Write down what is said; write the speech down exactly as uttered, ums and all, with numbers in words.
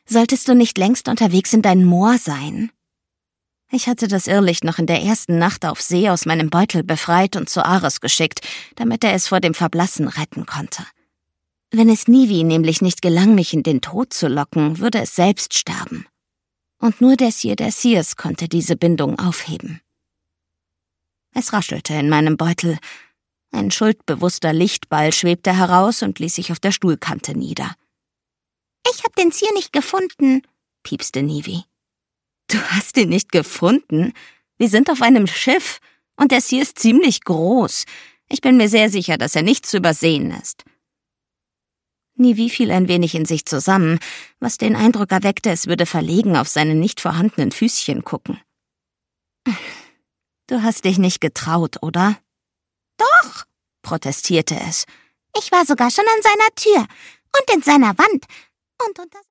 Solltest du nicht längst unterwegs in dein Moor sein? Ich hatte das Irrlicht noch in der ersten Nacht auf See aus meinem Beutel befreit und zu Ares geschickt, damit er es vor dem Verblassen retten konnte. Wenn es Nivi nämlich nicht gelang, mich in den Tod zu locken, würde es selbst sterben. Und nur der Sir der Seers konnte diese Bindung aufheben. Es raschelte in meinem Beutel. Ein schuldbewusster Lichtball schwebte heraus und ließ sich auf der Stuhlkante nieder. »Ich hab den Sir nicht gefunden«, piepste Nivi. »Du hast ihn nicht gefunden? Wir sind auf einem Schiff, und der Sir ist ziemlich groß. Ich bin mir sehr sicher, dass er nicht zu übersehen ist.« Nivi fiel ein wenig in sich zusammen, was den Eindruck erweckte, es würde verlegen auf seine nicht vorhandenen Füßchen gucken. »Du hast dich nicht getraut, oder?« »Doch«, protestierte es. »Ich war sogar schon an seiner Tür und in seiner Wand und unter